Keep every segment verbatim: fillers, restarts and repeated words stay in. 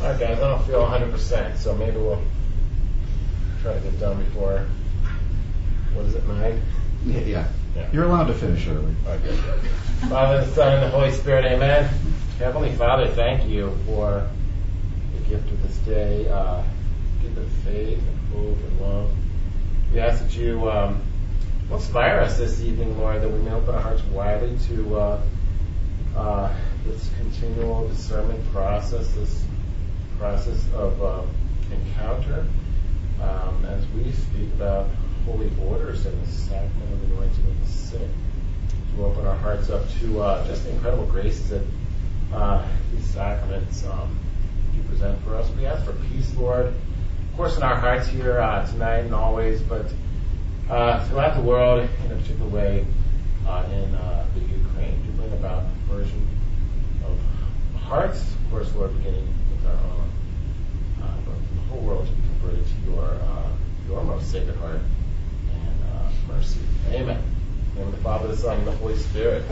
All right, guys, I don't feel one hundred percent, so maybe we'll try to get done before, what is it, nine? Yeah, yeah. Yeah. You're allowed to finish early. Okay. Father, the Son, and the Holy Spirit, amen. Heavenly Father, thank you for the gift of this day, uh, gift of faith and hope and love. We ask that you um, will inspire us this evening, Lord, that we may open our hearts widely to uh, uh, this continual discernment process, this process of uh, encounter, um, as we speak about holy orders and the sacrament of the anointing of the sick. To open our hearts up to uh, just the incredible graces that uh, these sacraments um, do present for us. We ask for peace, Lord, of course, in our hearts here uh, tonight and always, but uh, throughout the world in a particular way uh, in uh, the Ukraine, to bring about conversion of hearts, of course, Lord, beginning with our own, uh, but the whole world to be converted to your uh, your most sacred heart and uh, mercy. Amen. In the name of the Father, the Son, and the Holy Spirit.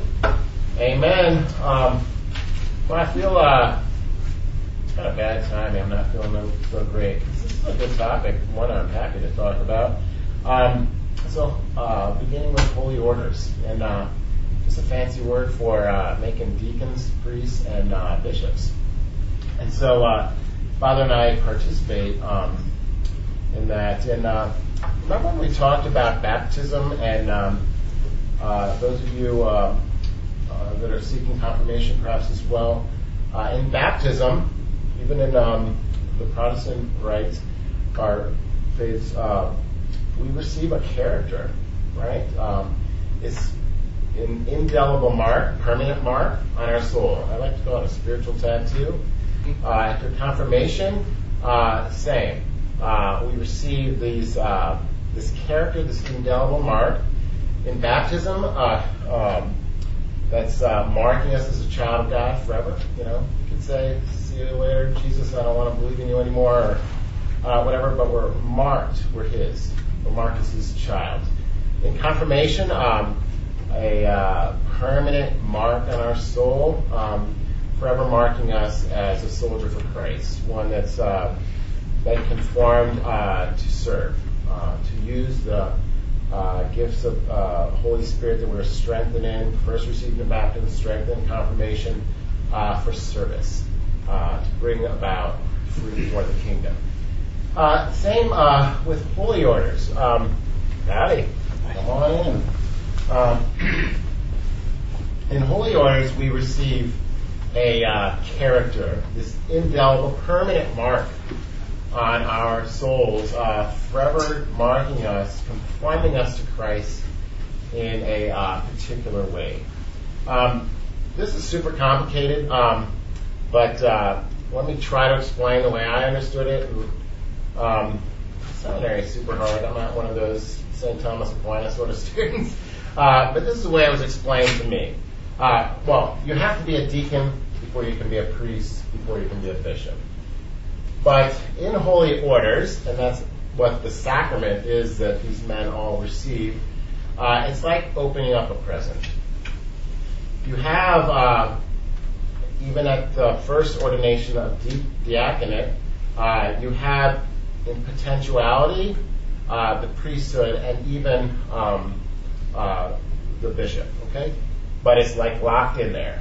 Amen. Um, well, I feel uh, it's kind of bad timing. I'm not feeling no, so great. This is a good topic, one I'm happy to talk about. Um, so, uh, beginning with holy orders, and uh, just a fancy word for uh, making deacons, priests, and uh, bishops. And so, uh, Father and I participate um, in that. And uh, remember when we talked about baptism, and um, uh, those of you uh, uh, that are seeking confirmation perhaps as well, uh, in baptism, even in um, the Protestant rites, our faiths, uh, we receive a character, right? Um, it's an indelible mark, permanent mark on our soul. I like to call it a spiritual tattoo. Uh, after confirmation, uh, same. Uh, we receive these uh, this character, this indelible mark. In baptism, uh, um, that's uh, marking us as a child of God forever. You know, you could say, "See you later, Jesus. I don't want to believe in you anymore," or uh, whatever. But we're marked. We're His. We're marked as His child. In confirmation, um, a uh, permanent mark on our soul, um, forever marking us as a soldier for Christ, one that's uh, that conformed uh, to serve, uh, to use the uh, gifts of uh, Holy Spirit that we're strengthened in, first received in baptism, strengthened in confirmation, uh, for service, uh, to bring about fruit for the kingdom. Uh, same uh, with holy orders. Um, howdy, come on in. Um, in holy orders, we receive a uh, character, this indelible, permanent mark on our souls, uh, forever marking us, conforming us to Christ in a uh, particular way. Um, this is super complicated, um, but uh, let me try to explain the way I understood it. Um, seminary is super hard. I'm not one of those Saint Thomas Aquinas sort of students, uh, but this is the way it was explained to me. Uh, well, you have to be a deacon before you can be a priest, before you can be a bishop. But in holy orders, and that's what the sacrament is that these men all receive, uh, it's like opening up a present. You have, uh, even at the first ordination of di- diaconate, uh, you have in potentiality uh, the priesthood and even um, uh, the bishop, okay? But it's like locked in there.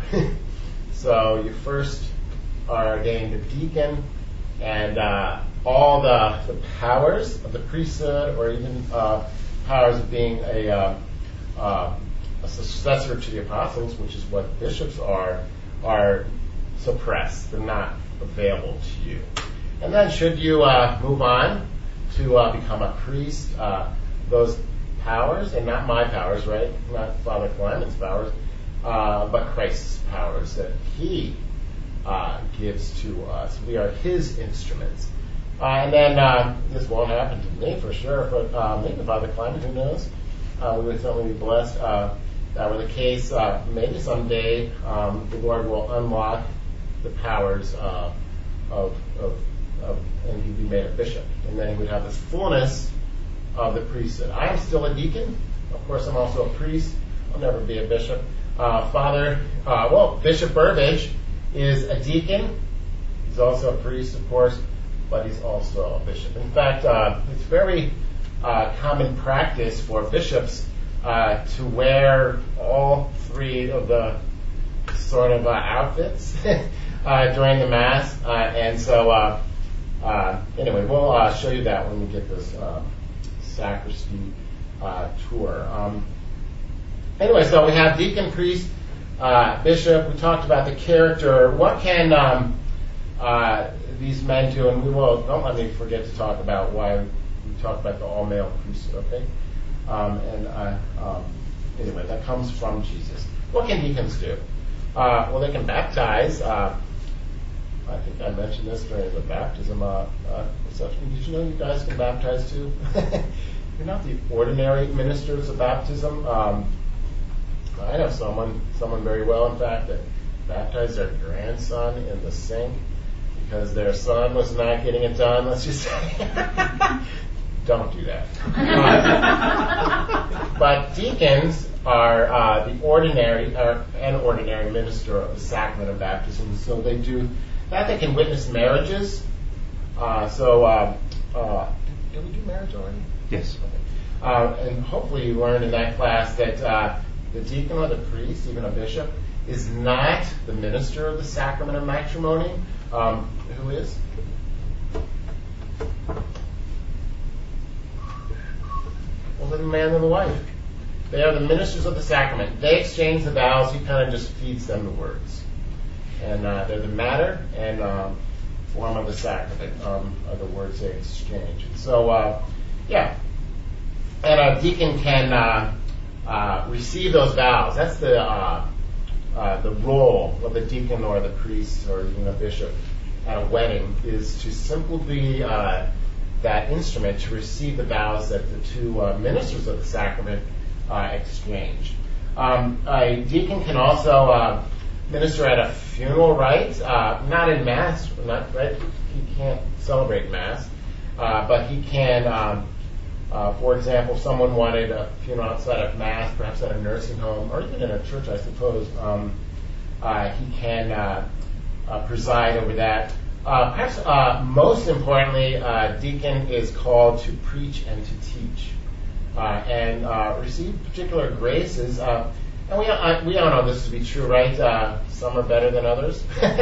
So you first are ordained a deacon, and uh, all the, the powers of the priesthood, or even uh, powers of being a, uh, uh, a successor to the apostles, which is what bishops are, are suppressed. They're not available to you. And then should you uh, move on to uh, become a priest, uh, those powers, and not my powers, right? Not Father Clement's powers, uh, but Christ's powers that He uh, gives to us. We are His instruments. Uh, and then uh, this won't happen to me for sure, but uh, maybe Father Clement, who knows? Uh, we would certainly be blessed. Uh, that were the case. Uh, maybe someday um, the Lord will unlock the powers uh, of, of, of, and he'd be made a bishop, and then he would have the fullness of the priesthood. I am still a deacon. Of course, I'm also a priest. I'll never be a bishop. Uh, Father, uh, well, Bishop Burbage is a deacon. He's He's also a priest, of course, but he's also a bishop. In fact, uh, it's very uh, common practice for bishops uh, to wear all three of the sort of uh, outfits uh, during the Mass. Uh, and so, uh, uh, anyway, we'll uh, show you that when we get this uh, sacristy uh, tour. Um, anyway, so we have deacon, priest, uh, bishop. We talked about the character. What can um, uh, these men do? And we will, don't let me forget to talk about why we talk about the all-male priesthood, okay? Um, and uh, um, anyway, that comes from Jesus. What can deacons do? Uh, well, they can baptize. Uh, I think I mentioned this during the baptism uh, uh, reception. Did you know you guys can baptize too? You're not the ordinary ministers of baptism. Um, I know someone, someone very well, in fact, that baptized their grandson in the sink because their son was not getting it done. Let's just say, don't do that. Uh, but deacons are uh, the ordinary, or an ordinary minister of the sacrament of baptism. So they do that. They can witness marriages. Uh, so, uh, uh, did we do marriage already? Yes. Okay. Uh, and hopefully you learned in that class that uh, the deacon or the priest, even a bishop, is not the minister of the sacrament of matrimony. Um, who is? Well, the man and the wife. They are the ministers of the sacrament. They exchange the vows. He kind of just feeds them the words. And uh, they're the matter and um, form of the sacrament, um, are the words they exchange. And so, uh, yeah. And a deacon can uh, uh, receive those vows. That's the uh, uh, the role of the deacon or the priest or even a bishop at a wedding, is to simply be uh, that instrument to receive the vows that the two uh, ministers of the sacrament uh, exchange. Um, a deacon can also uh, minister at a funeral rite, uh, not in Mass, not right. He can't celebrate Mass, uh, but he can. Um, Uh, for example, if someone wanted a funeral outside of Mass, perhaps at a nursing home, or even in a church, I suppose, um, uh, he can uh, uh, preside over that. Uh, perhaps uh, most importantly, uh, deacon is called to preach and to teach uh, and uh, receive particular graces. Uh, and we, uh, we all know this to be true, right? Uh, some are better than others,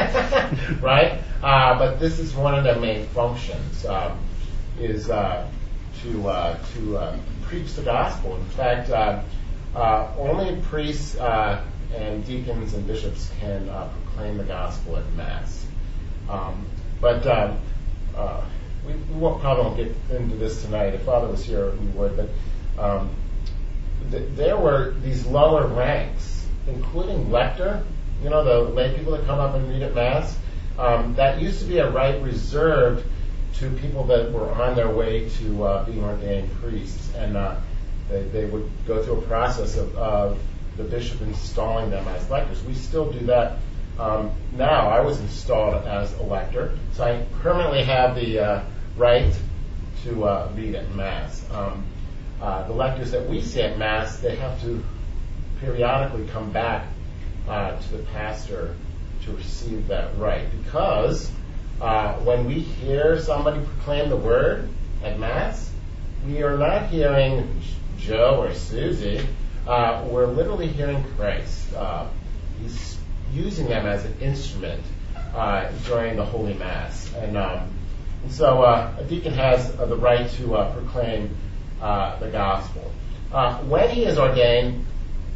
right? Uh, but this is one of their main functions, um, is uh, to uh, to uh, preach the gospel. In fact, uh, uh, only priests uh, and deacons and bishops can uh, proclaim the gospel at Mass. Um, but um, uh, we, we won't probably won't get into this tonight. If Father was here, we would. But um, th- there were these lower ranks, including lector. You know, the lay people that come up and read at Mass. Um, that used to be a right reserved to people that were on their way to uh, being ordained priests, and uh, they, they would go through a process of, of the bishop installing them as lectors. We still do that um, now. I was installed as a lector, so I permanently have the uh, right to uh, read at Mass. Um, uh, the lectors that we see at Mass, they have to periodically come back uh, to the pastor to receive that right, because Uh, when we hear somebody proclaim the word at Mass, we are not hearing Joe or Susie. Uh, we're literally hearing Christ. Uh, he's using them as an instrument uh, during the Holy Mass. And, um, and so uh, a deacon has uh, the right to uh, proclaim uh, the gospel. Uh, when he is ordained,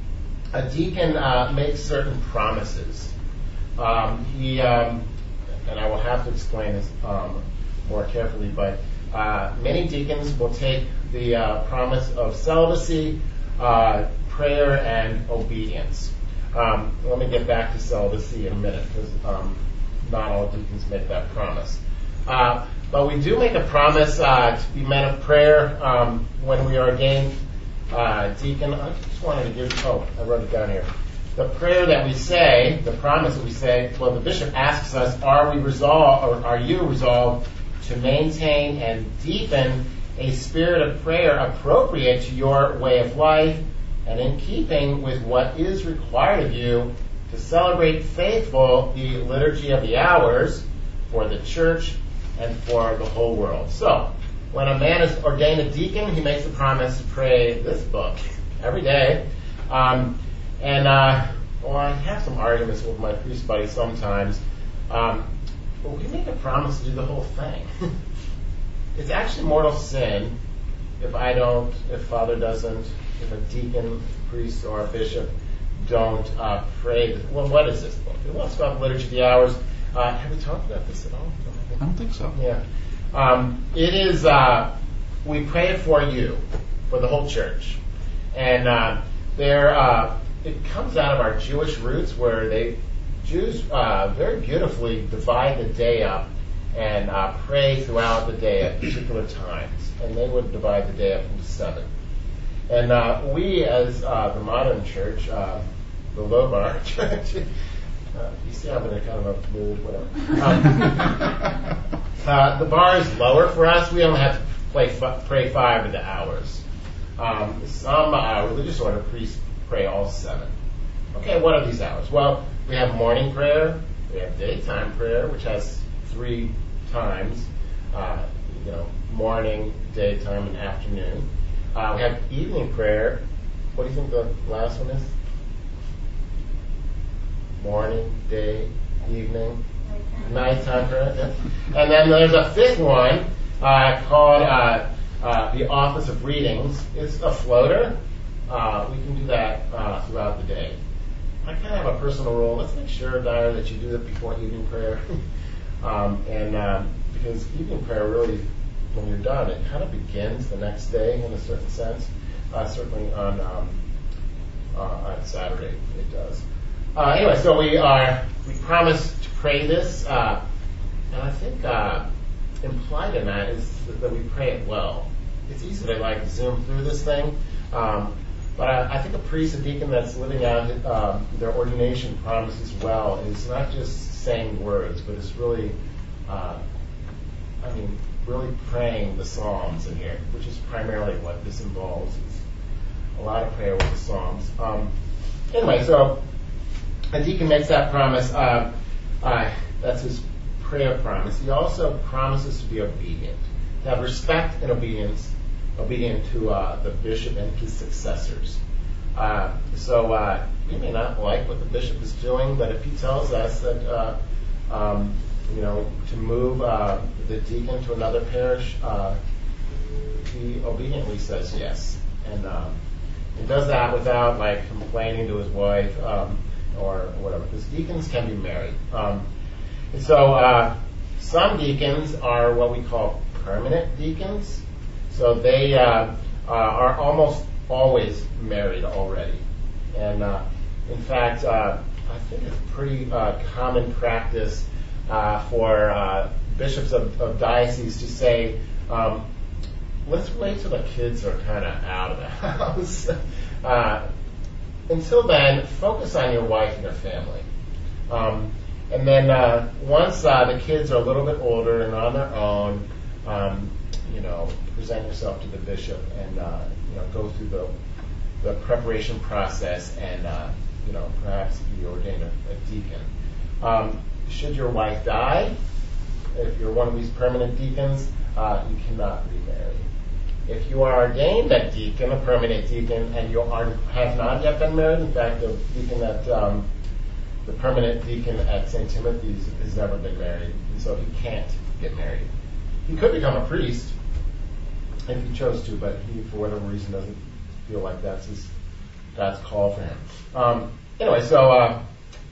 a deacon uh, makes certain promises. Um, he... Um, and I will have to explain this um, more carefully, but uh, many deacons will take the uh, promise of celibacy, uh, prayer, and obedience. Um, let me get back to celibacy in a minute, because um, not all deacons make that promise. Uh, but we do make a promise uh, to be men of prayer um, when we are ordained uh, deacon. I just wanted to give, oh, I wrote it down here. The prayer that we say, the promise that we say, well, the bishop asks us, are we resolved, or are you resolved to maintain and deepen a spirit of prayer appropriate to your way of life and in keeping with what is required of you to celebrate faithful the liturgy of the hours, for the church, and for the whole world. So, when a man is ordained a deacon, he makes a promise to pray this book every day. Um, and, uh, well, I have some arguments with my priest buddies sometimes. Um, but we make a promise to do the whole thing. It's actually mortal sin if I don't, if Father doesn't, if a deacon, priest, or a bishop don't uh, pray. This. Well, what is this book? Well, it's called Liturgy of the Hours. Uh, have we talked about this at all? I don't think so. Yeah. Um, it is, uh, we pray it for you, for the whole church. And uh, there, uh, it comes out of our Jewish roots where they, Jews uh, very beautifully divide the day up and uh, pray throughout the day at particular times. And they would divide the day up into seven. And uh, we, as uh, the modern church, uh, the Lobar Church, uh, you see I'm in a kind of a mood, whatever. Um, uh, the bar is lower for us. We only have to play f- pray five of the hours. Um, some uh, religious order priests pray all seven. Okay, what are these hours? Well, we have morning prayer, we have daytime prayer, which has three times, uh, you know, morning, daytime, and afternoon. Uh, we have evening prayer. What do you think the last one is? Morning, day, evening, nighttime prayer. Yeah. And then there's a fifth one uh, called uh, uh, the Office of Readings. It's a floater. Uh, we can do that uh, throughout the day. I kind of have a personal rule. Let's make sure, Dyer, that you do it before evening prayer. um, and um, because evening prayer really, when you're done, it kind of begins the next day in a certain sense. Uh, certainly on um, uh, on Saturday it does. Uh, anyway, so we are we promise to pray this, uh, and I think uh, implied in that is that we pray it well. It's easy to like zoom through this thing, um, but I, I think a priest, a deacon that's living out um, their ordination promises well is not just saying words, but it's really, uh, I mean, really praying the Psalms in here, which is primarily what this involves. It's a lot of prayer with the Psalms. Um, anyway, so a deacon makes that promise. Uh, uh, that's his prayer promise. He also promises to be obedient, to have respect and obedience, obedient to uh, the bishop and his successors. Uh, so uh, we may not like what the bishop is doing, but if he tells us that, uh, um, you know, to move uh, the deacon to another parish, uh, he obediently says yes, and um, he does that without like complaining to his wife. Um, or whatever, because deacons can be married. Um, and so uh, some deacons are what we call permanent deacons. So they uh, uh, are almost always married already. And uh, in fact, uh, I think it's pretty uh, common practice uh, for uh, bishops of, of dioceses to say, um, let's wait till the kids are kind of out of the house. uh, Until then, focus on your wife and your family. Um, and then uh, once uh, the kids are a little bit older and on their own, um, you know, present yourself to the bishop and uh, you know go through the the preparation process and uh, you know perhaps be ordained a, a deacon. Um, should your wife die, if you're one of these permanent deacons, uh, you cannot remarry. If you are ordained a deacon, a permanent deacon, and you are, have not yet been married, in fact, the deacon at um, the permanent deacon at Saint Timothy's has never been married, and so he can't get married. He could become a priest if he chose to, but he, for whatever reason, doesn't feel like that's his God's call for him. Um, anyway, so uh,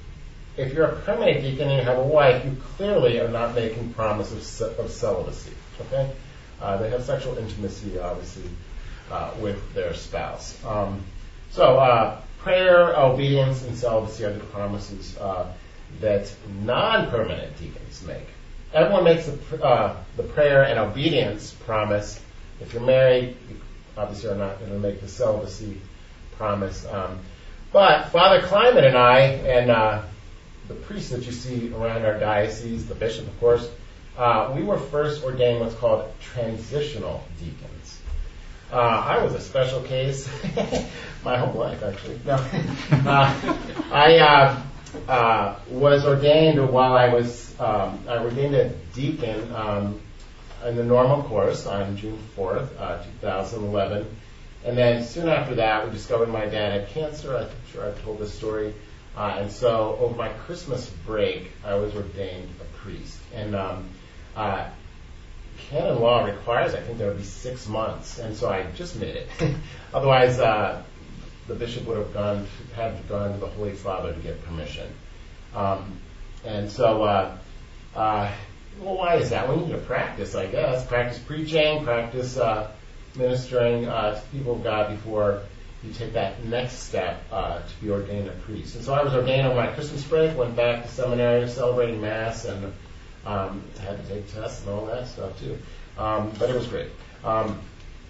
if you're a permanent deacon and you have a wife, you clearly are not making promises of, of celibacy. Okay. Uh, they have sexual intimacy, obviously, uh, with their spouse. Um, so, uh, prayer, obedience, and celibacy are the promises uh, that non-permanent deacons make. Everyone makes the, uh, the prayer and obedience promise. If you're married, you obviously are not going to make the celibacy promise. Um, but Father Climate and I, and uh, the priests that you see around our diocese, the bishop, of course, Uh, we were first ordained what's called transitional deacons. Uh, I was a special case, my whole life actually. No, uh, I uh, uh, was ordained while I was um, I ordained a deacon um, in the normal course on June fourth, uh, two thousand eleven. And then soon after that, we discovered my dad had cancer. I'm sure I've told this story. Uh, and so over my Christmas break, I was ordained a priest. And um, uh, canon law requires, I think, there would be six months. And so I just made it. Otherwise, uh, the bishop would have gone had gone to the Holy Father to get permission. Um, and so, uh, uh, well, why is that? We need to practice, I guess. Practice preaching, practice uh, ministering uh, to people of God before you take that next step uh, to be ordained a priest. And so I was ordained on my Christmas break, went back to seminary, celebrating Mass, and um, had to take tests and all that stuff too. Um, but it was great. Um,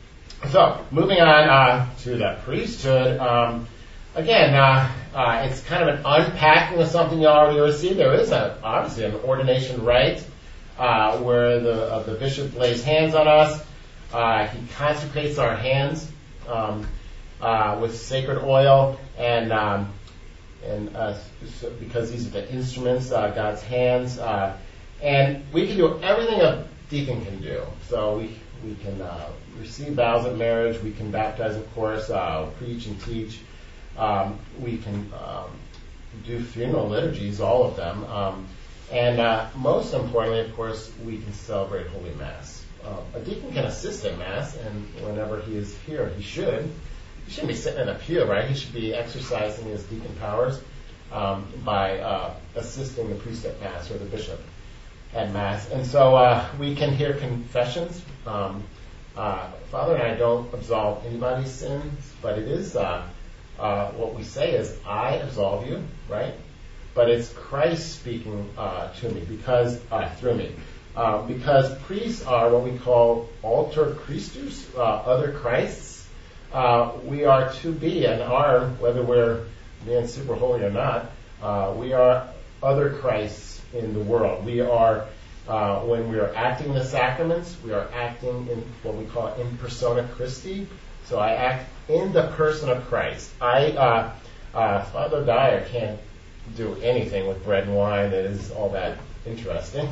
so, moving on uh, to the priesthood. Um, again, uh, uh, it's kind of an unpacking of something you already received. There is a, obviously an ordination rite uh, where the, uh, the bishop lays hands on us. Uh, he consecrates our hands um, uh, with sacred oil, and um, and uh, so because these are the instruments, uh, God's hands, uh, and we can do everything a deacon can do. So we we can uh, receive vows of marriage, we can baptize, of course, uh, preach and teach, um, we can um, do funeral liturgies, all of them, um, and uh, most importantly, of course, we can celebrate Holy Mass. Uh, a deacon can assist at Mass, and whenever he is here, he should. He shouldn't be sitting in a pew, right? He should be exercising his deacon powers um, by uh, assisting the priest at Mass or the bishop at Mass. And so uh, we can hear confessions. Um, uh, Father and I don't absolve anybody's sins, but it is uh, uh, what we say is, I absolve you, right? But it's Christ speaking uh, to me because uh, through me. Uh, because priests are what we call alter Christus, uh, other Christs. Uh, we are to be and are, whether we're being super holy or not, uh, we are other Christs in the world. We are, uh, when we are acting the sacraments, we are acting in what we call in persona Christi. So I act in the person of Christ. I, uh, uh, Father Dyer can't do anything with bread and wine that is all that interesting.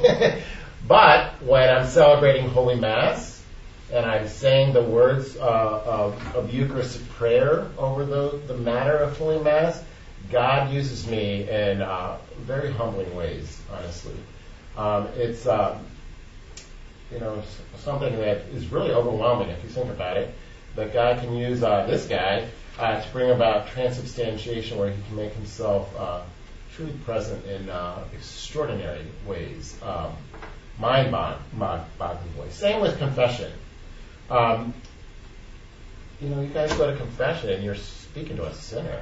But when I'm celebrating Holy Mass and I'm saying the words uh, of, of Eucharistic prayer over the, the matter of Holy Mass, God uses me in uh, very humbling ways, honestly. Um, it's um, you know something that is really overwhelming if you think about it, that God can use uh, this guy uh, to bring about transubstantiation where he can make himself uh, truly present in uh, extraordinary ways. Um, mind-boggling ways. Same with confession. Um, you know, you guys go to confession and you're speaking to a sinner.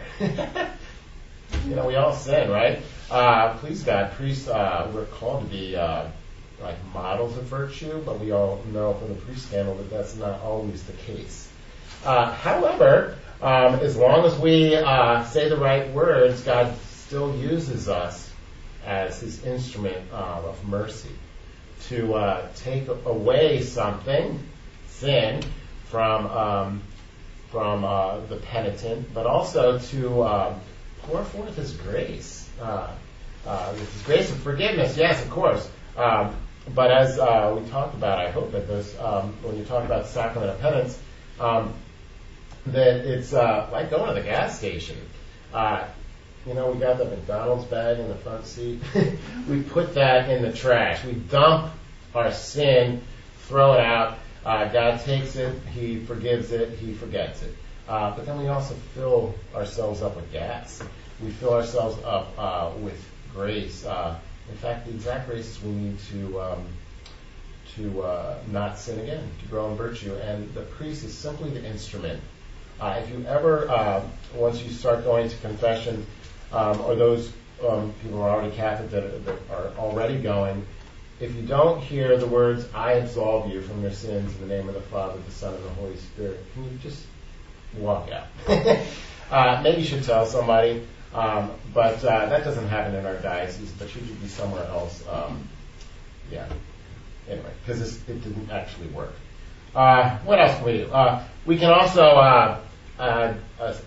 You know, we all sin, right? Uh, please God, priests, uh, we're called to be uh, like models of virtue, but we all know from the priest scandal that that's not always the case. Uh, however, um, as long as we uh, say the right words, God still uses us as his instrument uh, of mercy to uh, take away something, sin, from um, from uh, the penitent, but also to um, pour forth his grace. Uh, uh, his grace of forgiveness, yes, of course. Um, but as uh, we talked about, I hope that this, um, when you talk about the sacrament of penance, um, that it's uh, like going to the gas station. Uh, You know, we got the McDonald's bag in the front seat. We put that in the trash. We dump our sin, throw it out. Uh, God takes it, he forgives it, he forgets it. Uh, but then we also fill ourselves up with gas. We fill ourselves up uh, with grace. Uh, in fact, the exact graces we need to um, to uh, not sin again, to grow in virtue. And the priest is simply the instrument. Uh, if you ever, uh, once you start going to confession, Um, or those um, people who are already Catholic that, that are already going, if you don't hear the words, I absolve you from your sins in the name of the Father, the Son, and the Holy Spirit, can you just walk out? uh, maybe you should tell somebody, um, but uh, that doesn't happen in our diocese, but should you be somewhere else, um, yeah. Anyway, because it didn't actually work. Uh, what else can we do? Uh, we can also uh, uh, uh,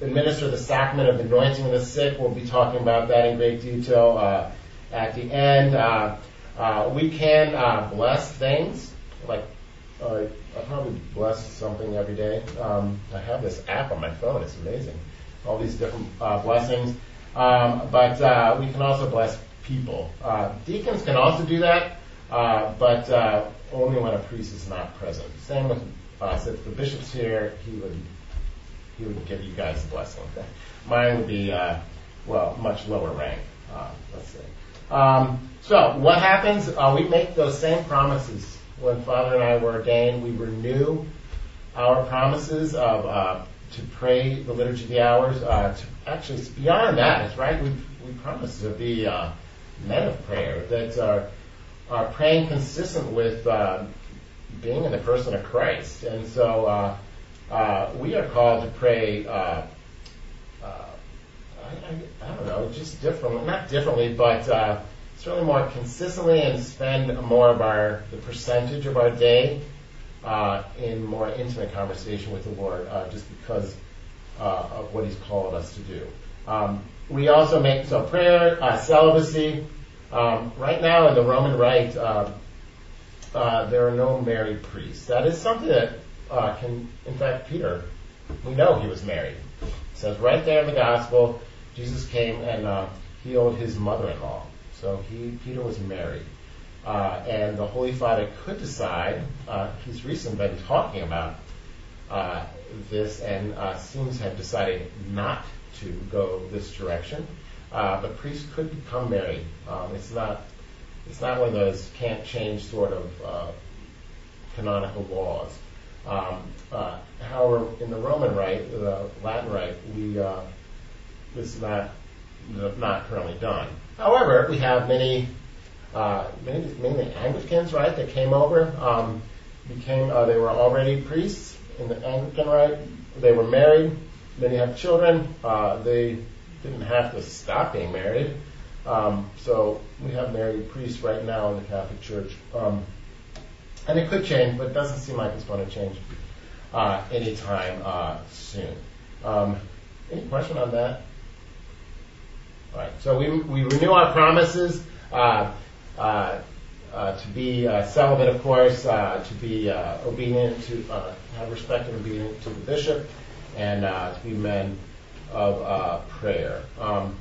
administer the sacrament of anointing the sick. We'll be talking about that in great detail uh, at the end. Uh, uh, we can uh, bless things, like uh, I probably bless something every day. Um, I have this app on my phone. It's amazing. All these different uh, blessings. Um, but uh, we can also bless people. Uh, deacons can also do that, uh, but uh, only when a priest is not present. Same with us. If the bishop's here, he would he would give you guys a blessing. Mine would be, uh, well, much lower rank. Uh, let's see. Um, so what happens? Uh, we make those same promises. When Father and I were ordained, we renew our promises of uh, to pray the Liturgy of the Hours. Uh, to, actually, it's beyond that. It's right. We we promise to be uh, men of prayer that are are praying consistent with uh, being in the person of Christ. And so uh, uh, we are called to pray. Uh, uh, I, I, I don't know, just differently. Not differently, but uh, certainly more consistently, and spend more of our the percentage of our day Uh, in more intimate conversation with the Lord, uh, just because uh, of what He's called us to do. Um, we also make, so prayer, uh, celibacy. Um, right now in the Roman Rite, uh, uh, there are no married priests. That is something that uh, can, in fact, Peter, we know he was married. It says right there in the Gospel, Jesus came and uh, healed his mother-in-law. So he, Peter was married. Uh, and the Holy Father could decide, uh, he's recently been talking about uh, this and uh, seems to have decided not to go this direction. Uh, but priests could become married. Um, it's not it's not one of those can't change sort of uh, canonical laws. Um, uh, however, in the Roman Rite, the Latin Rite, we uh, this is not not currently done. However, we have many. Uh, mainly, mainly Anglicans, right, that came over, um, became, uh, they were already priests in the Anglican rite. They were married. Many have children. Uh, they didn't have to stop being married. Um, so we have married priests right now in the Catholic Church. Um, and it could change, but it doesn't seem like it's going to change uh, anytime uh, soon. Um, any question on that? All right. So we we renew our promises. Uh, Uh, uh, to be uh, celibate, of course, uh, to be uh, obedient, to uh, have respect and obedience to the bishop, and uh, to be men of uh, prayer. Um,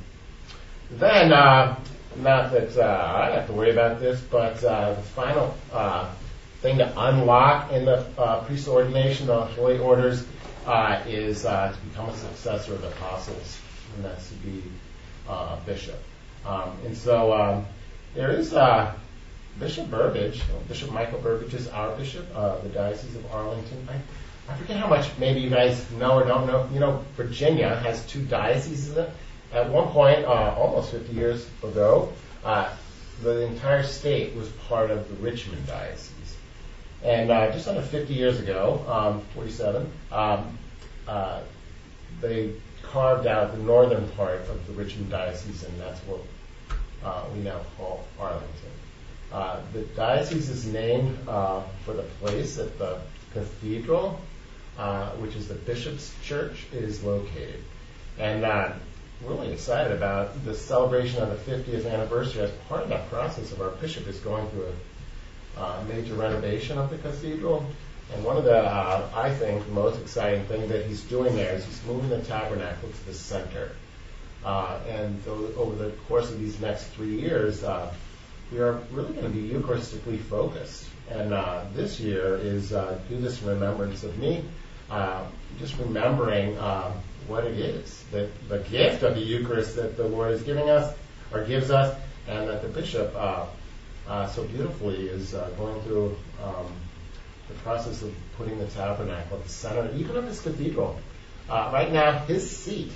then, uh, not that uh, I have to worry about this, but uh, the final uh, thing to unlock in the uh, priest ordination, the holy orders, uh, is uh, to become a successor of the apostles, and that's to be uh, a bishop. Um, and so. Um, There is uh, Bishop Burbage. Bishop Michael Burbage is our bishop, uh, the Diocese of Arlington. I, I forget how much maybe you guys know or don't know. You know, Virginia has two dioceses in it. At one point, uh, almost fifty years ago, uh, the entire state was part of the Richmond Diocese. And uh, just under fifty years ago, um, forty-seven, um, uh, they carved out the northern part of the Richmond Diocese, and that's what Uh, we now call Arlington. Uh, the diocese is named uh, for the place that the cathedral, uh, which is the bishop's church, is located. And uh, really excited about the celebration of the fiftieth anniversary. As part of that process, of our bishop is going through a uh, major renovation of the cathedral. And one of the, uh, I think, most exciting things that he's doing there is he's moving the tabernacle to the center. Uh, and th- over the course of these next three years, uh, we are really going to be Eucharistically focused. And uh, this year is uh, do this in remembrance of me, uh, just remembering uh, what it is, that the gift of the Eucharist that the Lord is giving us, or gives us, and that the bishop uh, uh, so beautifully is uh, going through um, the process of putting the tabernacle at the center, even of this cathedral. Uh, right now, his seat.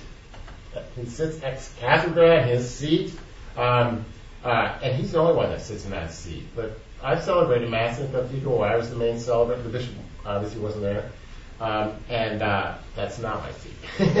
He sits ex cathedra in his seat, um, uh, and he's the only one that sits in that seat. But I've celebrated Mass in the cathedral where I was the main celebrant. The bishop obviously wasn't there, um, and uh, that's not my seat.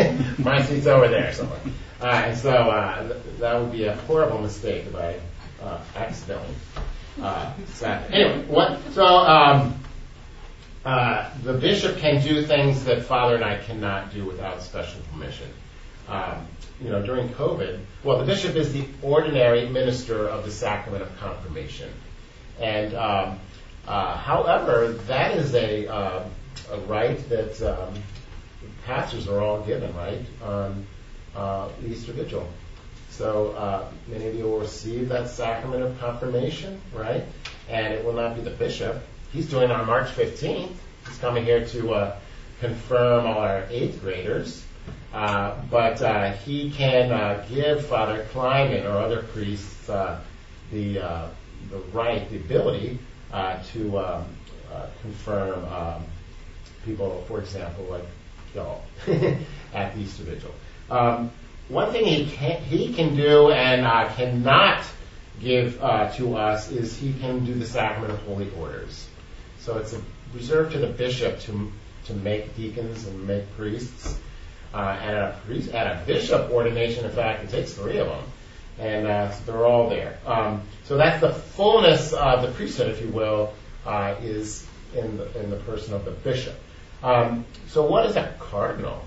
My seat's over there somewhere. Uh, and so uh, th- that would be a horrible mistake if I uh, accidentally uh, sat there. Anyway, what? So um, uh, the bishop can do things that Father and I cannot do without special permission. Um, you know, during COVID, well, the bishop is the ordinary minister of the sacrament of confirmation. And, um, uh, however, that is a, uh, a right that um, pastors are all given, right, on uh, Easter Vigil. So uh, many of you will receive that sacrament of confirmation, right? And it will not be the bishop. He's doing it on March fifteenth. He's coming here to uh, confirm all our eighth graders. Uh, but uh, he can uh, give Father Kleiman or other priests uh, the uh, the right, the ability uh, to um, uh, confirm um, people, for example, like y'all at the Easter Vigil. Um, one thing he can he can do and uh, cannot give uh, to us is he can do the sacrament of holy orders. So it's a, reserved to the bishop to to make deacons and make priests. Uh, and at a, priest, at a bishop ordination, in fact, it takes three of them, and uh, so they're all there. Um, so that's the fullness of the priesthood, if you will, uh, is in the in the person of the bishop. Um, so what is a cardinal?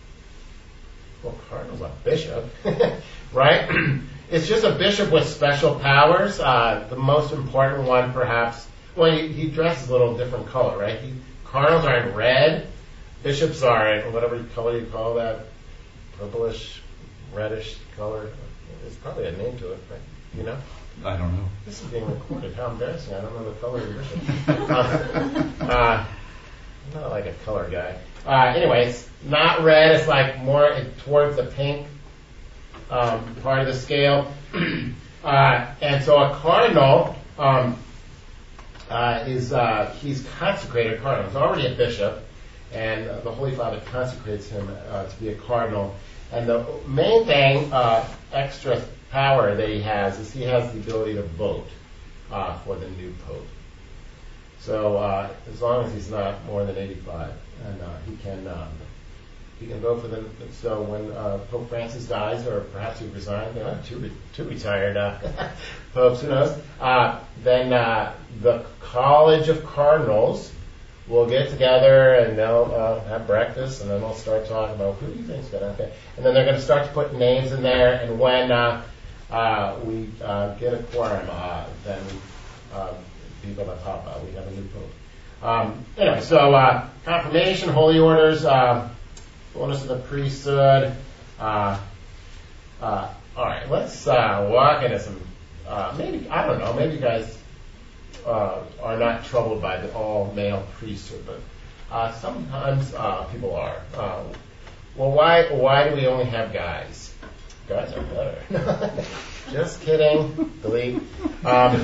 Well, cardinal's a bishop, right? It's just a bishop with special powers. Uh, the most important one, perhaps, well, he, he dresses a little different color, right? He, cardinals are in red. Bishops are in whatever color you call that, purplish, reddish color. There's probably a name to it, right? You know? I don't know. This is being recorded. How embarrassing. I don't know the color of the bishop. uh, uh, I'm not like a color guy. Uh, anyway, it's not red. It's like more towards the pink um, part of the scale. uh, and so a cardinal um, uh, is, uh, he's consecrated cardinal. He's already a bishop. And uh, the Holy Father consecrates him uh, to be a cardinal. And the main thing, uh, extra power that he has, is he has the ability to vote uh, for the new pope. So uh, as long as he's not more than eighty-five, and uh, he can um, he can vote for the. So when uh, Pope Francis dies, or perhaps he resigns, you know, two re- two retired uh, popes, who knows? Uh, then uh, the College of Cardinals we'll get together and they'll uh, have breakfast, and then they'll start talking about who do you think's good, okay? And then they're going to start to put names in there, and when uh, uh, we uh, get a quorum, uh, then uh, Viva la Papa, we have a new pope. Um, anyway, so uh, confirmation, holy orders, uh, fullness of the priesthood. Uh, uh, all right, let's uh, walk into some. Uh, maybe I don't know. Maybe you guys. Uh, are not troubled by the all-male priesthood, but uh, sometimes uh, people are. Uh, well, why why do we only have guys? Guys are better. Just kidding. Delete. Um,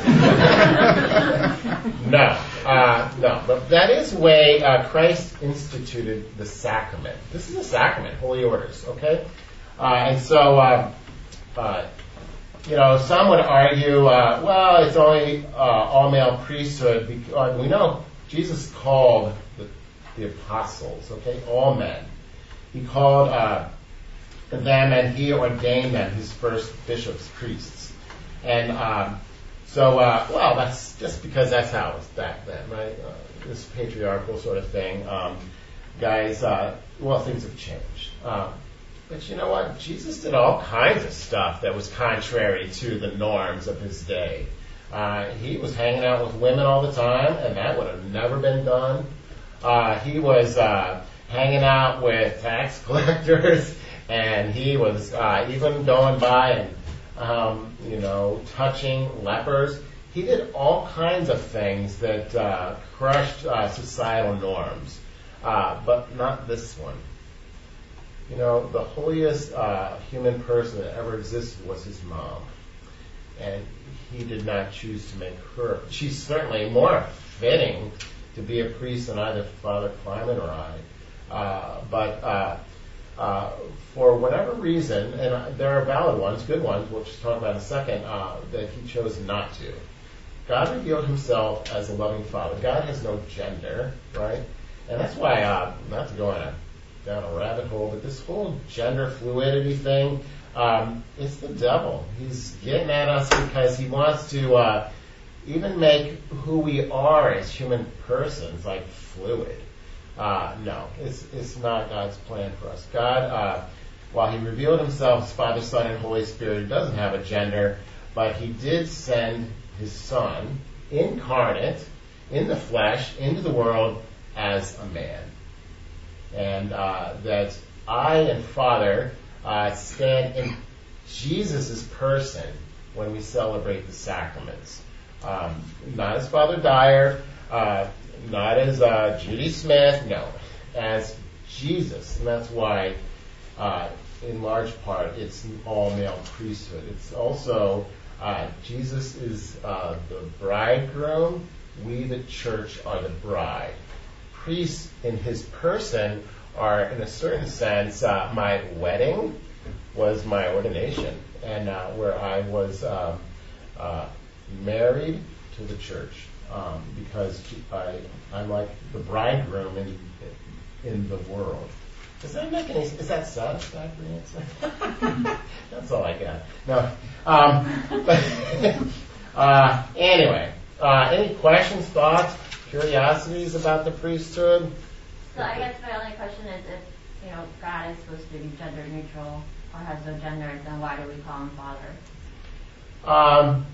no, uh, no. But that is the way uh, Christ instituted the sacrament. This is a sacrament, holy orders. Okay, uh, and so. Uh, uh, You know, some would argue, uh, well, it's only uh, all-male priesthood because we know Jesus called the, the apostles, okay, all men. He called uh, them and he ordained them his first bishops, priests. And um, so, uh, well, that's just because that's how it was back then, right? Uh, this patriarchal sort of thing. Um, guys, uh, well, things have changed. Um, But you know what? Jesus did all kinds of stuff that was contrary to the norms of his day. Uh, he was hanging out with women all the time, and that would have never been done. Uh, he was uh, hanging out with tax collectors, and he was uh, even going by and, um, you know, touching lepers. He did all kinds of things that uh, crushed uh, societal norms, uh, but not this one. You know, the holiest uh, human person that ever existed was his mom. And he did not choose to make her. She's certainly more fitting to be a priest than either Father Kleiman or I. Uh, but uh, uh, for whatever reason, and there are valid ones, good ones, which we'll talk about in a second, uh, that he chose not to. God revealed himself as a loving Father. God has no gender, right? And that's why, uh, not to go on a down a rabbit hole, but this whole gender fluidity thing, um, it's the devil. He's getting at us because he wants to uh, even make who we are as human persons like fluid. Uh, no, it's it's not God's plan for us. God, uh, while He revealed Himself as Father, Son, and Holy Spirit, He doesn't have a gender, but He did send His Son, incarnate, in the flesh, into the world as a man. And uh, that I and Father uh, stand in Jesus' person when we celebrate the sacraments. Um, not as Father Dyer, uh, not as uh, Judy Smith, no, as Jesus. And that's why, uh, in large part, it's an all-male priesthood. It's also, uh, Jesus is uh, the bridegroom. We, the church, are the bride. Priests in His person are, in a certain sense, uh, my wedding was my ordination, and uh, where I was um, uh, married to the church. Um, because I, I'm like the bridegroom in in the world. Does that make any? Is that satisfactory answer? That's all I got. No. Um, but uh, anyway, uh, any questions, thoughts, curiosities about the priesthood? So I guess my only question is, if you know God is supposed to be gender neutral or has no gender, then why do we call Him Father? Um.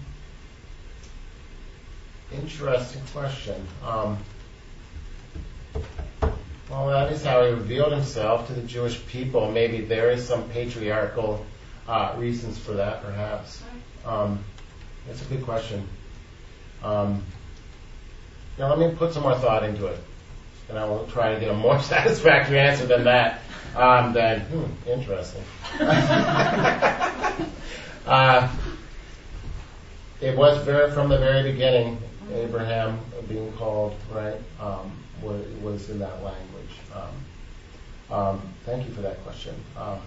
Interesting question. Um, well, that is how He revealed Himself to the Jewish people. Maybe there is some patriarchal uh, reasons for that, perhaps. Um, that's a good question. Um, now, let me put some more thought into it, and I will try to get a more satisfactory answer than that. Um, then, hmm, interesting. uh, it was very, from the very beginning. Abraham being called, right, um, was, was in that language. Um, um, thank you for that question. Um,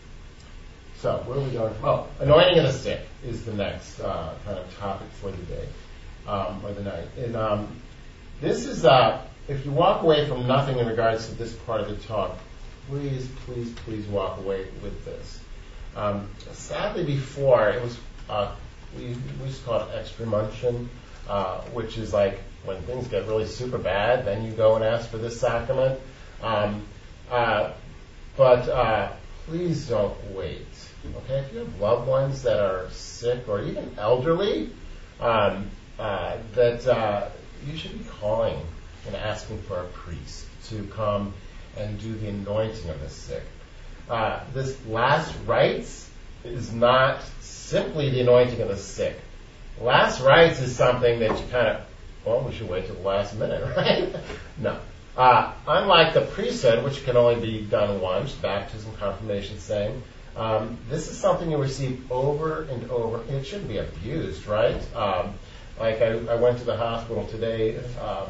so, where are we going? Oh, anointing of the sick is the next uh, kind of topic for the day, um, or the night. And um, this is, uh, if you walk away from nothing in regards to this part of the talk, please, please, please walk away with this. Um, sadly, before, it was, uh, we, we used to call it extremunction. Uh, which is like when things get really super bad, then you go and ask for this sacrament. Um, uh, but uh, please don't wait. Okay, if you have loved ones that are sick or even elderly, um, uh, that uh, you should be calling and asking for a priest to come and do the anointing of the sick. Uh, this last rites is not simply the anointing of the sick. Last rites is something that you kind of, well, we should wait till the last minute, right? No. Uh, unlike the priesthood, which can only be done once, baptism, confirmation, same, um, this is something you receive over and over. It shouldn't be abused, right? Um, like I, I went to the hospital today um,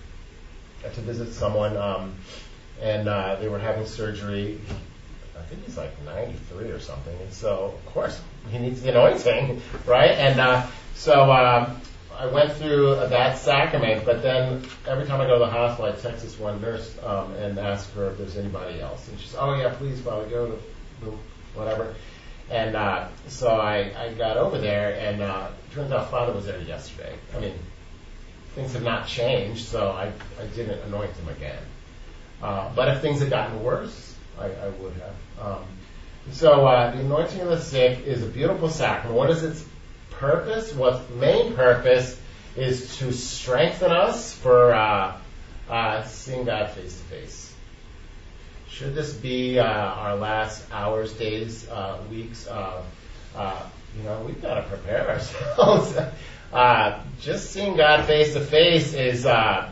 to visit someone, um, and uh, they were having surgery. I think he's like ninety-three or something, and so, of course, he needs the anointing, right? And uh, so um, I went through that sacrament, but then every time I go to the hospital, I text this one nurse um, and ask her if there's anybody else. And she says, oh, yeah, please, Father, go to the whatever. And uh, so I, I got over there, and uh, it turns out Father was there yesterday. I mean, things have not changed, so I, I didn't anoint him again. Uh, but if things had gotten worse, I, I would have. Um, so uh, the anointing of the sick is a beautiful sacrament. What is its purpose? Well, its main purpose is to strengthen us for uh, uh, seeing God face to face. Should this be uh, our last hours, days, uh, weeks, uh, uh, you know, we've got to prepare ourselves. uh, just seeing God face to face is, uh,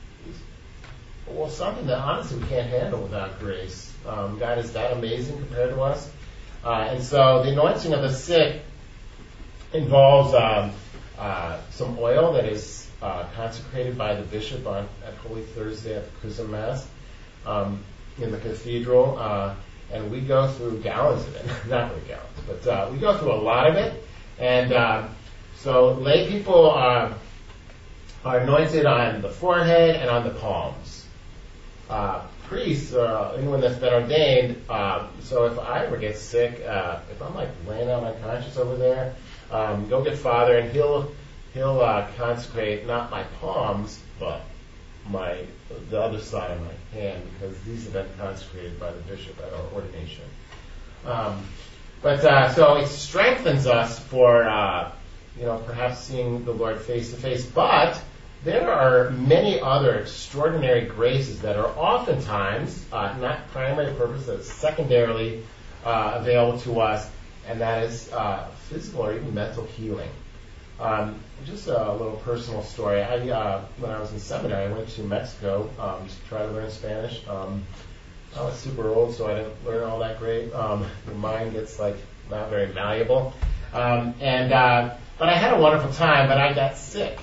well, something that honestly we can't handle without grace. Um, God is that amazing compared to us. Uh, and so the anointing of the sick involves um, uh, some oil that is uh, consecrated by the bishop on, at Holy Thursday at the Chrism Mass um, in the cathedral. Uh, and we go through gallons of it. Not really gallons, but uh, we go through a lot of it. And uh, so lay people are, are anointed on the forehead and on the palms. Uh, priests, uh, anyone that's been ordained, um, so if I ever get sick, uh, if I'm like laying out unconscious over there, um, go get Father, and he'll he'll uh, consecrate not my palms, but my the other side of my hand, because these have been consecrated by the bishop at our ordination. Um, but uh, so it strengthens us for uh, you know perhaps seeing the Lord face to face. But there are many other extraordinary graces that are oftentimes uh, not primary purposes, secondarily uh, available to us, and that is uh, physical or even mental healing. Um, just a little personal story. I, uh, when I was in seminary, I went to Mexico um, just to try to learn Spanish. Um, I was super old, so I didn't learn all that great. Um, the mind gets like not very malleable. Um, and uh, but I had a wonderful time, but I got sick.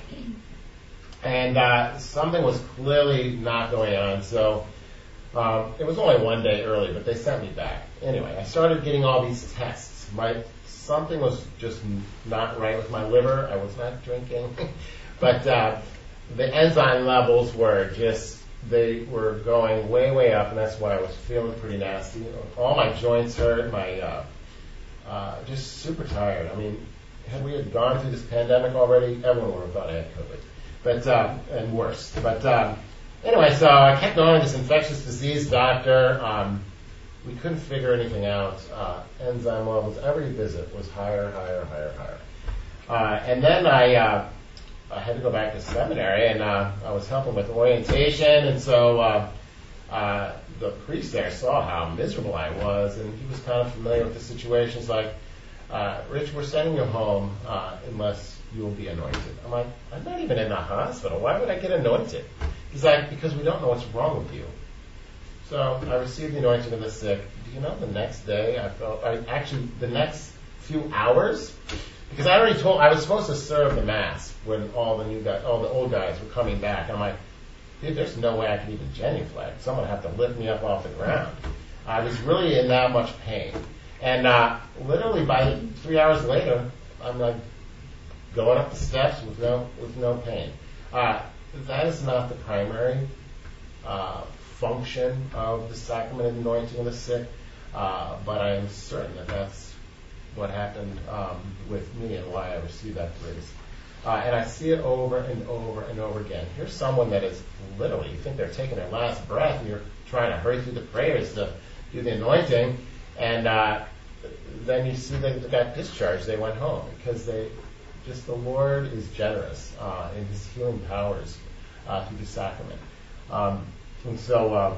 And uh, something was clearly not going on, so um, it was only one day early, but they sent me back. Anyway, I started getting all these tests. My something was just not right with my liver. I was not drinking, but uh, the enzyme levels were just they were going way, way up, and that's why I was feeling pretty nasty. All my joints hurt. My uh, uh, just super tired. I mean, had we had gone through this pandemic already, everyone would have thought I had COVID. But, uh, and worse. But, um, anyway, so I kept going to this infectious disease doctor. Um, we couldn't figure anything out. Uh, enzyme levels, every visit was higher, higher, higher, higher. Uh, and then I, uh, I had to go back to seminary, and, uh, I was helping with orientation, and so, uh, uh, the priest there saw how miserable I was, and he was kind of familiar with the situation. He's like, uh, Rich, we're sending you home, uh, unless you will be anointed. I'm like, I'm not even in the hospital. Why would I get anointed? He's like, because we don't know what's wrong with you. So I received the anointing of the sick. Do you know the next day I felt, I actually, the next few hours, because I already told, I was supposed to serve the Mass when all the new guys, all the old guys were coming back. And I'm like, dude, there's no way I can even genuflect. Someone would have to lift me up off the ground. I was really in that much pain. And uh, literally by three hours later, I'm like, going up the steps with no with no pain. Uh, that is not the primary uh, function of the sacrament of anointing of the sick, uh, but I am certain that that's what happened um, with me and why I received that grace. Uh, and I see it over and over and over again. Here's someone that is literally, you think they're taking their last breath, and you're trying to hurry through the prayers to do the anointing, and uh, then you see that they got discharged. They went home because they Just the Lord is generous uh, in His healing powers uh, through the sacrament, um, and so um,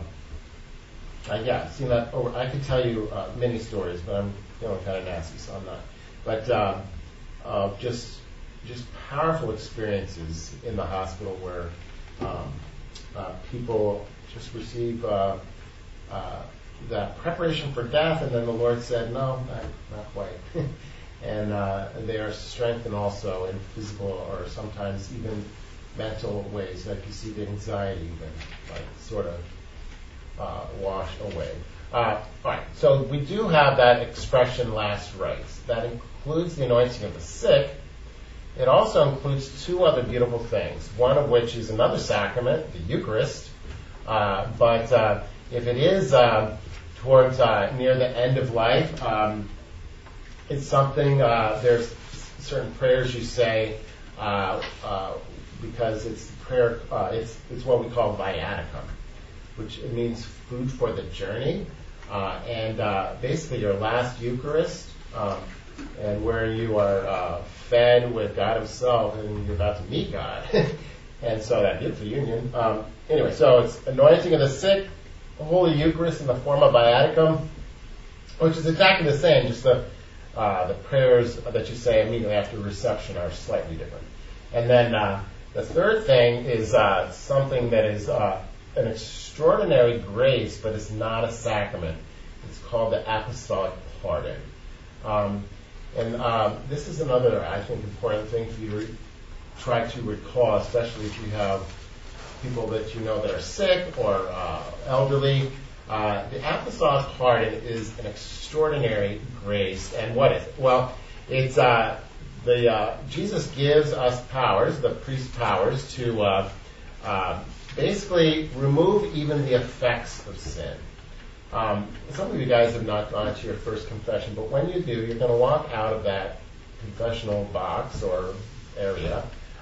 I, yeah, I've seen that. Over, I could tell you uh, many stories, but I'm feeling kind of nasty, so I'm not. But uh, uh, just just powerful experiences in the hospital where um, uh, people just receive uh, uh, that preparation for death, and then the Lord said, "No, not, not quite." And uh, they are strengthened also in physical or sometimes even mental ways, like you see the anxiety even like sort of uh, wash away. Uh, all right, so we do have that expression, last rites. That includes the anointing of the sick. It also includes two other beautiful things, one of which is another sacrament, the Eucharist. Uh, but uh, if it is uh, towards uh, near the end of life, um, it's something, uh, there's certain prayers you say, uh, uh, because it's prayer, uh, it's, it's what we call viaticum, which it means food for the journey, uh, and, uh, basically your last Eucharist, um, and where you are, uh, fed with God Himself and you're about to meet God. And so that beautiful union. Um, anyway, so it's anointing of the sick, Holy Eucharist in the form of viaticum, which is exactly the same, just the Uh, the prayers that you say immediately after reception are slightly different. And then uh, the third thing is uh, something that is uh, an extraordinary grace, but it's not a sacrament. It's called the apostolic pardon. Um, and um, this is another, I think, important thing for you to re- try to recall, especially if you have people that you know that are sick or uh, elderly. Uh, the apostolic pardon is an extraordinary grace, and what is it? Well, it's uh, the uh, Jesus gives us powers, the priest powers, to uh, uh, basically remove even the effects of sin. Um, some of you guys have not gone to your first confession, but when you do, you're going to walk out of that confessional box or area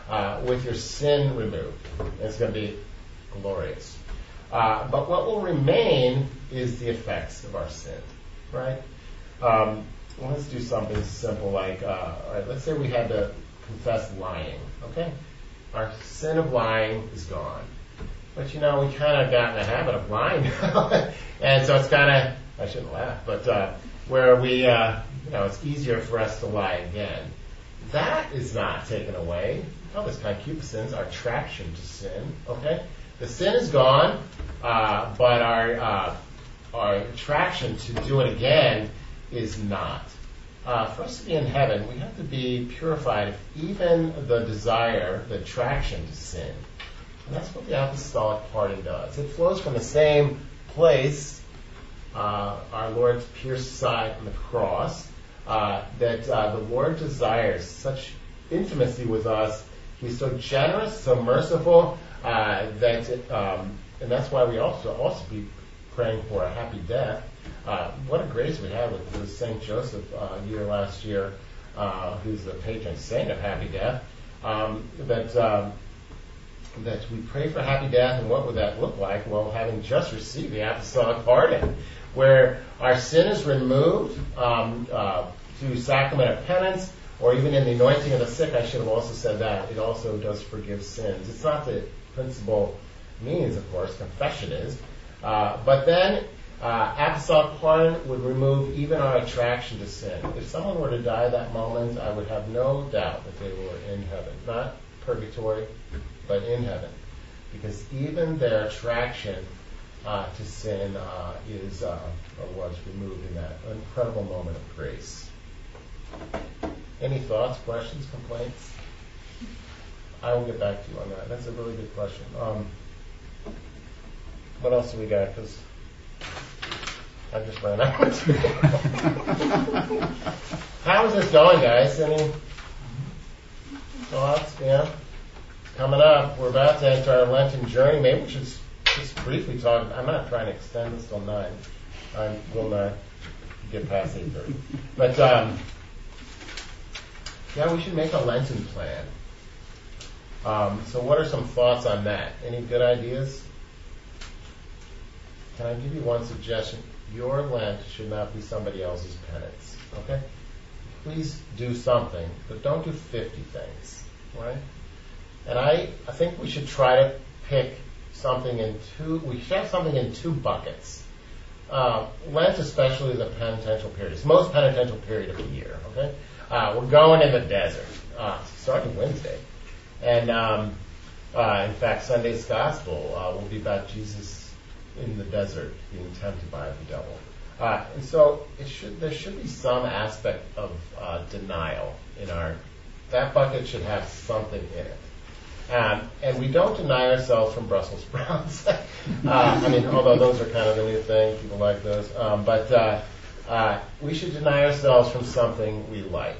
uh, with your sin removed. It's going to be glorious. Uh, but what will remain is the effects of our sin, right? Um, well, let's do something simple like, uh, all right, let's say we had to confess lying, okay? Our sin of lying is gone. But, you know, we kind of got in the habit of lying now. And so it's kind of, I shouldn't laugh, but uh, where we, uh, you know, it's easier for us to lie again. That is not taken away. Oh, this concupiscence, our attraction to sin, okay? The sin is gone, uh, but our uh, our attraction to do it again is not. Uh, for us to be in heaven, we have to be purified of even the desire, the attraction to sin. And that's what the apostolic pardon does. It flows from the same place, uh, our Lord's pierced side on the cross, uh, that uh, the Lord desires such intimacy with us. He's so generous, so merciful, uh, that, um, and that's why we also also be praying for a happy death. Uh, what a grace we have with, with Saint Joseph uh, year last year, uh, who's the patron saint of happy death. Um, that um, that we pray for happy death, and what would that look like? Well, having just received the apostolic pardon, where our sin is removed um, uh, through sacrament of penance, or even in the anointing of the sick. I should have also said that. It also does forgive sins. It's not the principal means, of course, confession is. Uh, but then, uh, apostolic pardon would remove even our attraction to sin. If someone were to die that moment, I would have no doubt that they were in heaven. Not purgatory, but in heaven. Because even their attraction uh, to sin uh, is uh, or was removed in that incredible moment of grace. Any thoughts, questions, complaints? I will get back to you on that. That's a really good question. Um, what else do we got? Because I just ran out. How is this going, guys? Any thoughts? Yeah. Coming up, we're about to enter our Lenten journey. Maybe we should just briefly talk. I'm not trying to extend this till nine. I will not get past eight thirty. But um, yeah, we should make a Lenten plan. Um, so, what are some thoughts on that? Any good ideas? Can I give you one suggestion? Your Lent should not be somebody else's penance. Okay? Please do something, but don't do fifty things. Right? And I, I think we should try to pick something in two, we should have something in two buckets. Uh, Lent especially is a penitential period. It's the most penitential period of the year, okay? Uh, we're going in the desert, uh, starting Wednesday. And um, uh, in fact, Sunday's gospel uh, will be about Jesus in the desert being tempted by the devil. Uh, and so it should, there should be some aspect of uh, denial in our, that bucket should have something in it. Um, and we don't deny ourselves from Brussels sprouts. uh, I mean, although those are kind of the new thing, people like those. Um, but uh, uh, we should deny ourselves from something we like.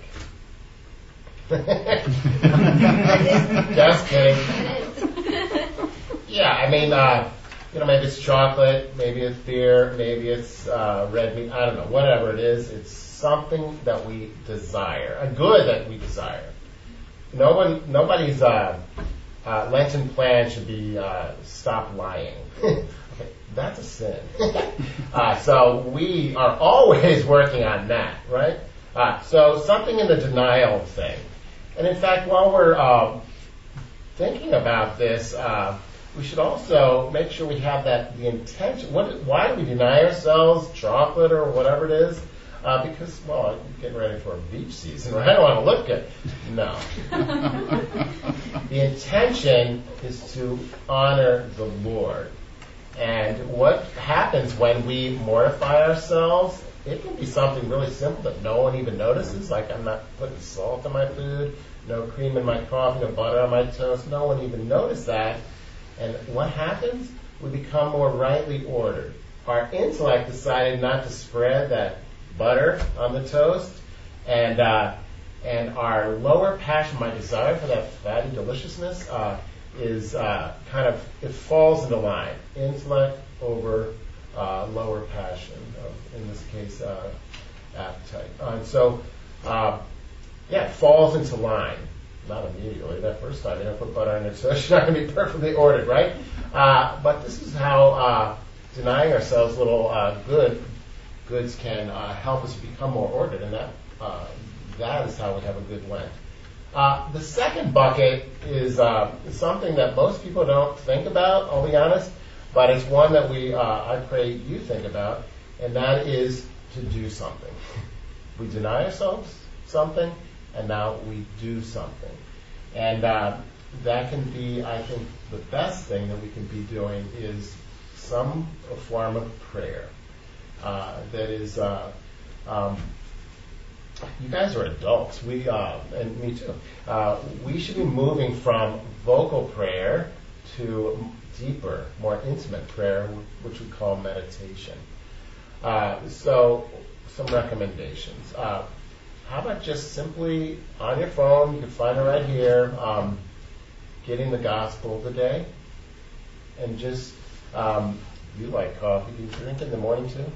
Just kidding. Yeah, I mean, uh, you know, maybe it's chocolate, maybe it's beer, maybe it's uh, red meat. I don't know. Whatever it is, it's something that we desire, a good that we desire. No one, nobody's uh, uh, Lenten plan should be uh, stop lying. Okay, that's a sin. uh, so we are always working on that, right? Uh, so something in the denial thing. And in fact, while we're uh, thinking about this, uh, we should also make sure we have that the intention. What, why do we deny ourselves chocolate or whatever it is? Uh, because, well, I'm getting ready for a beach season, right? I don't want to look good. No. The intention is to honor the Lord. And what happens when we mortify ourselves, it can be something really simple that no one even notices, like I'm not putting salt in my food, no cream in my coffee, no butter on my toast. No one even noticed that. And what happens? We become more rightly ordered. Our intellect decided not to spread that butter on the toast, and uh, and our lower passion, my desire for that fatty deliciousness, uh, is uh, kind of, it falls into line. Intellect over uh, lower passion, of, in this case, uh, appetite. Uh, and so, uh, yeah, it falls into line. not immediately. That first time you don't put butter on your toast, it's not going to be perfectly ordered, right? Uh, but this is how uh, denying ourselves little uh, good goods can uh, help us become more ordered, and that uh, that is how we have a good Lent. Uh, the second bucket is uh, something that most people don't think about, I'll be honest, but it's one that we uh, I pray you think about, and that is to do something. We deny ourselves something, and now we do something. And uh, that can be, I think, the best thing that we can be doing is some form of prayer. Uh, that is, uh, um, you guys are adults. We, uh, and me too. Uh, we should be moving from vocal prayer to deeper, more intimate prayer, which we call meditation. Uh, so, some recommendations. Uh, how about just simply on your phone, you can find it right here, um, getting the gospel of the day, and just, um, you like coffee, do you drink in the morning too?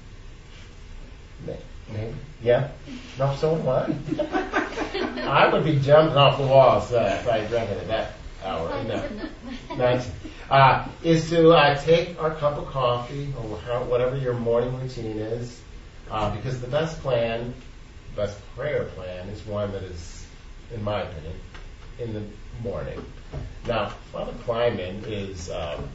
Maybe. Yeah? No, so do I. I would be jumping off the walls uh, if I drank it at that hour. No. That's, uh, is to uh, take our cup of coffee, or how, whatever your morning routine is, uh, because the best plan, best prayer plan, is one that is, in my opinion, in the morning. Now, Father Kleinman is um,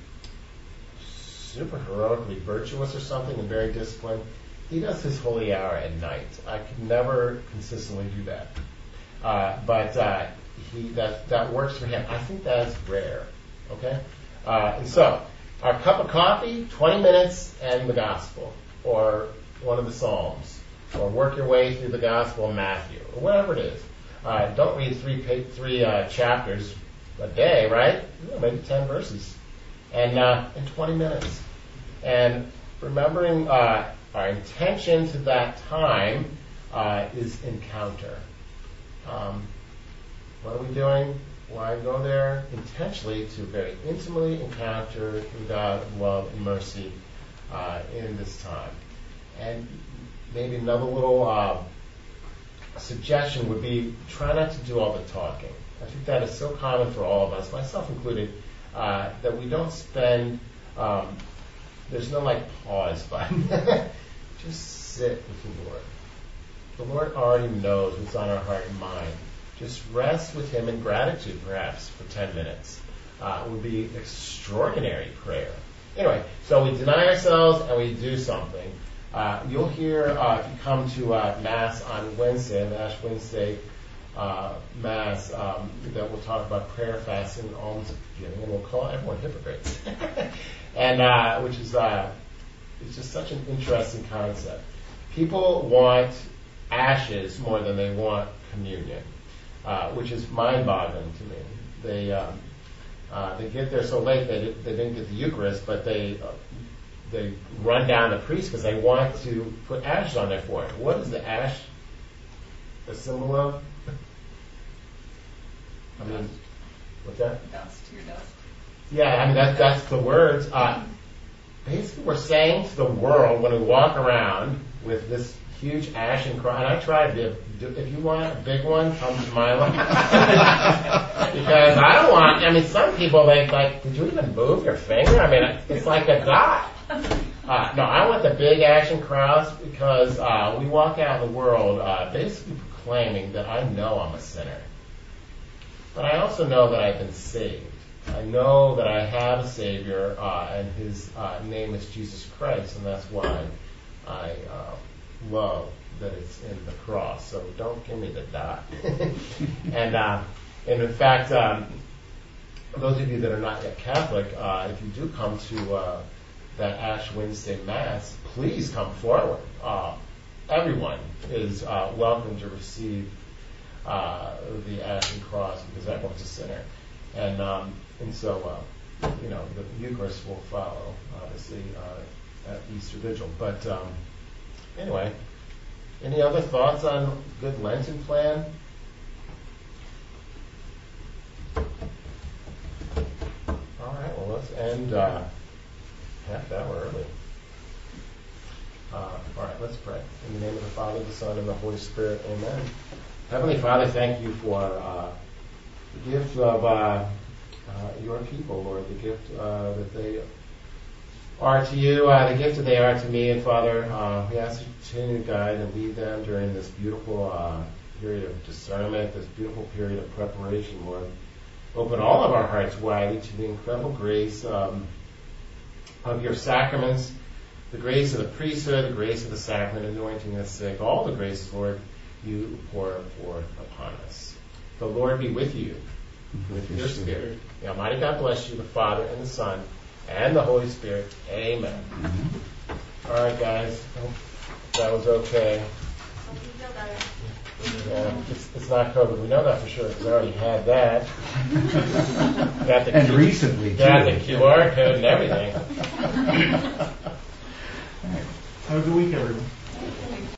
super heroically virtuous or something and very disciplined. He does his holy hour at night. I could never consistently do that. Uh, but uh, he that that works for him. I think that's rare. Okay? Uh, and so, our cup of coffee, twenty minutes, and the gospel, or one of the Psalms, or work your way through the Gospel of Matthew, or whatever it is. Uh, don't read three three uh, chapters a day, right? Yeah, maybe ten verses, and uh, in twenty minutes. And remembering uh, our intention to that time uh, is encounter. Um, what are we doing? Why go there? Intentionally to very intimately encounter God of love and mercy uh, in this time. And maybe another little uh, suggestion would be try not to do all the talking. I think that is so common for all of us, myself included, uh, that we don't spend, um, there's no like pause button. Just sit with the Lord. The Lord already knows what's on our heart and mind. Just rest with Him in gratitude, perhaps, for ten minutes. Uh, would be extraordinary prayer. Anyway, so we deny ourselves and we do something. Uh, you'll hear, uh, if you come to uh, Mass on Wednesday, the Ash Wednesday uh, Mass, um, that we'll talk about prayer, fasting, and alms giving, and we'll call everyone hypocrites. and uh, which is uh, it's just such an interesting concept. People want ashes more than they want communion, uh, which is mind-boggling to me. They um, uh, they get there so late they they didn't get the Eucharist, but they uh, they run down the priest because they want to put ashes on their forehead. What is the ash a symbol of? I mean, what's that? Dust, your dust. Yeah, I mean that that's the words. Uh, basically, we're saying to the world when we walk around with this huge ashen cross, and I tried to. If you want a big one, come to my life. Because I don't want. I mean, some people they like. Did you even move your finger? I mean, it's like a dot. Uh, no, I want the big ashen cross because uh, we walk out in the world uh, basically proclaiming that I know I'm a sinner. But I also know that I've been saved. I know that I have a Savior, uh, and His uh, name is Jesus Christ, and that's why I uh, love that it's in the cross. So don't give me the dot. and, uh, and in fact, um, those of you that are not yet Catholic, uh, if you do come to uh, that Ash Wednesday Mass, please come forward. Uh, everyone is uh, welcome to receive uh, the Ashen Cross because everyone's a sinner. And um, and so, uh, you know, the Eucharist will follow, obviously, uh, at Easter Vigil. But um, anyway, any other thoughts on good Lenten plan? All right, well, let's end uh, half hour early. Uh, all right, let's pray. In the name of the Father, the Son, and the Holy Spirit, amen. Heavenly Father, thank you for uh, the gift of uh, uh, your people, Lord, the gift uh, that they are to you, uh, the gift that they are to me. And Father, uh, we ask you to continue to guide and lead them during this beautiful uh, period of discernment, this beautiful period of preparation, Lord. Open all of our hearts widely to the incredible grace um, of your sacraments, the grace of the priesthood, the grace of the sacrament, anointing the sick, all the graces, Lord, you pour forth upon us. The Lord be with you, with your spirit. The Almighty God bless you, the Father and the Son and the Holy Spirit. Amen. Mm-hmm. All right, guys. Hope that was okay. Hope you feel better. Yeah, it's, it's not COVID. We know that for sure because I already had that. Got the and Q- recently, got too. the Q R code and everything. Have a good week, everyone.